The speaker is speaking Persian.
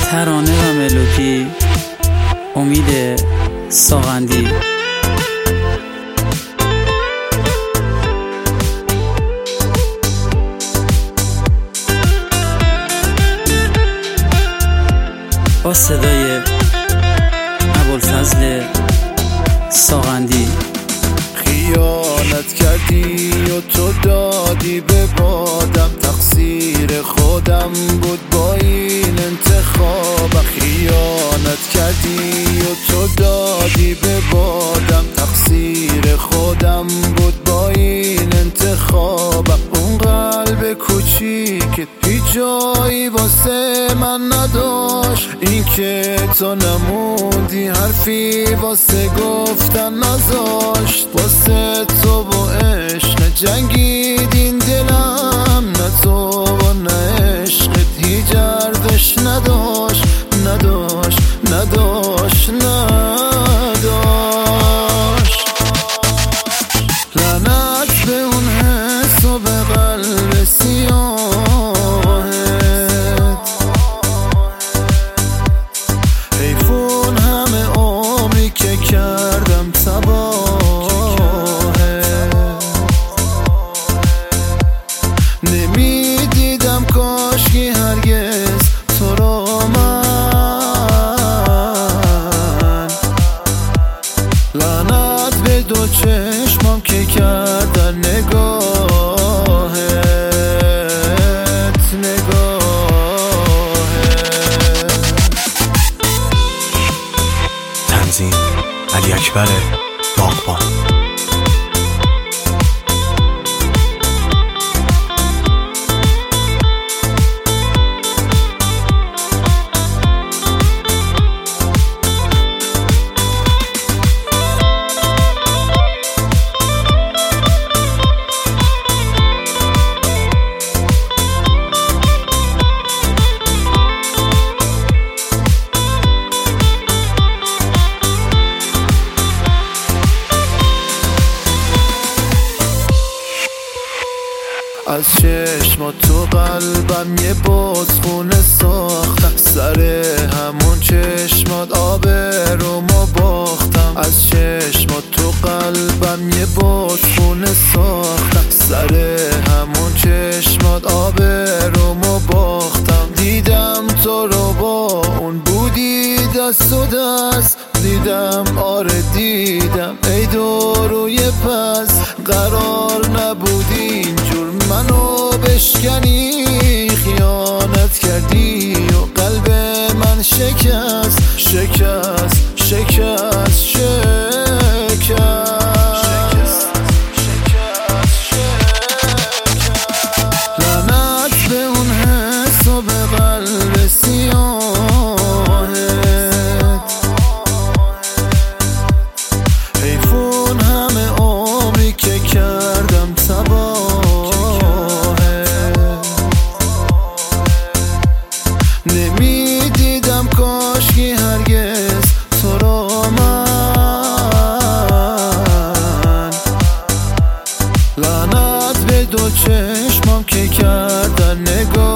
ترانه و ملودی امید ساغندی. با صدای ابوالفضل ساغندی. خیانت کردی و تو دادی به بادم، تقصیر خودم بود با این انتخابم. خیانت کردی و تو دادی به بادم، تقصیر خودم بود با این انتخابم. اون قلب کوچیک هیچ جایی واسه من نداشت، این که تو نموندی حرفی واسه گفتن نذاشت. واسه تو با عشق جنگیدین دلم، نه تو با نه عشقت هیچ ارزش نداشت نداشت نداشت نداشت. لعنت به اون حس و به قلب سیاهت، حیفون همه عمری که کردم تباهت. نمیدیدم کاشکی هرگز تو رو من. لعنت به دو چشمام که کردن نگاهت نگاهت. تنظیم علی اکبر باغبان. از چشم تو قلبم یه بادخونه ساختم، سر همون چشمات آبرومو باختم. از چشم تو قلبم یه بادخونه ساختم، سر همون چشمات آبرومو باختم. دیدم تو رو با اون بودی دست و دست، دیدم آره دیدم ای دوروی پس. قرار نبودی اینجور منو بشکنی، خیانت کردی و قلب من شکست شکست شکست شکست. لعنت به اون حس و به قلب سیاهت، حیفون همه عمری که کردم تباهت. نمیدیدم کاشکی هرگز تو رو من. لعنت به دو چشمام که کردن نگاه